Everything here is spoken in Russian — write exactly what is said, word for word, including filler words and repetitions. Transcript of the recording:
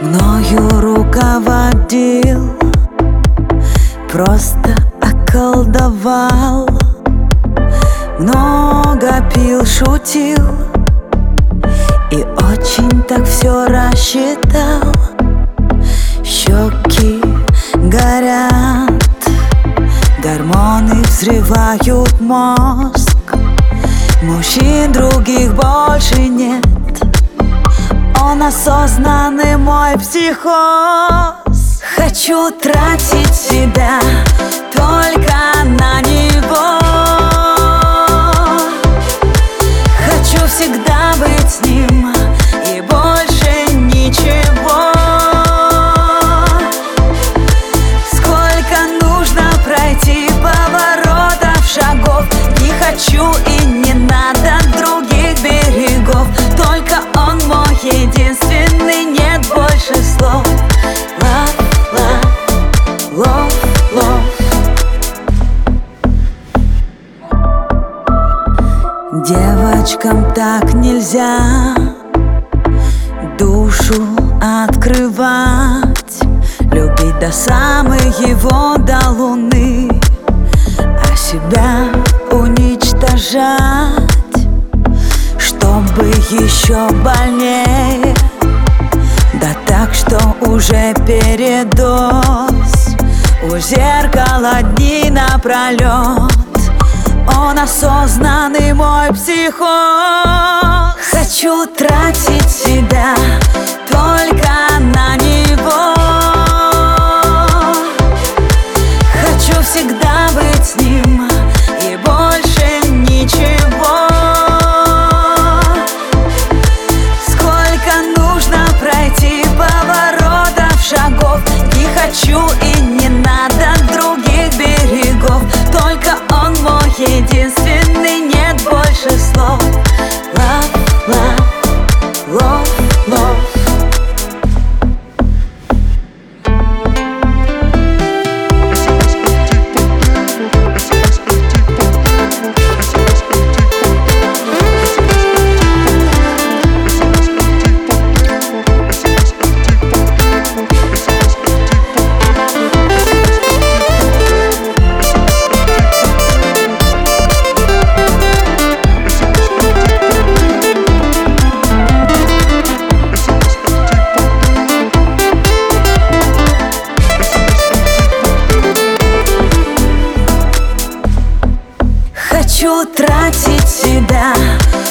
Мною руководил, просто околдовал. Много пил, шутил и очень так все рассчитал. Щеки горят, гормоны взрывают мозг. Мужчин других больше нет. Он осознанный мой психоз. Хочу тратить себя только на него. Хочу всегда быть с ним и больше ничего. Сколько нужно пройти поворотов, шагов. Не хочу и не надо других берегов. Только он мой единственный, нет больше слов. Love, love, love, love. Девочкам так нельзя душу открывать, любить до самой его, до луны, а себя уничтожать, чтобы еще больнее. Да так, что уже передоз. У зеркала дни напролет. Он осознанный мой психоз. Хочу тратить себя только на него. Хочу всегда быть с ним и больше ничего. Сколько нужно пройти поворотов, шагов. Не хочу и не надо других берегов. Только он мой единственный, нет больше слов. Love, love, love, love. Хочу тратить себя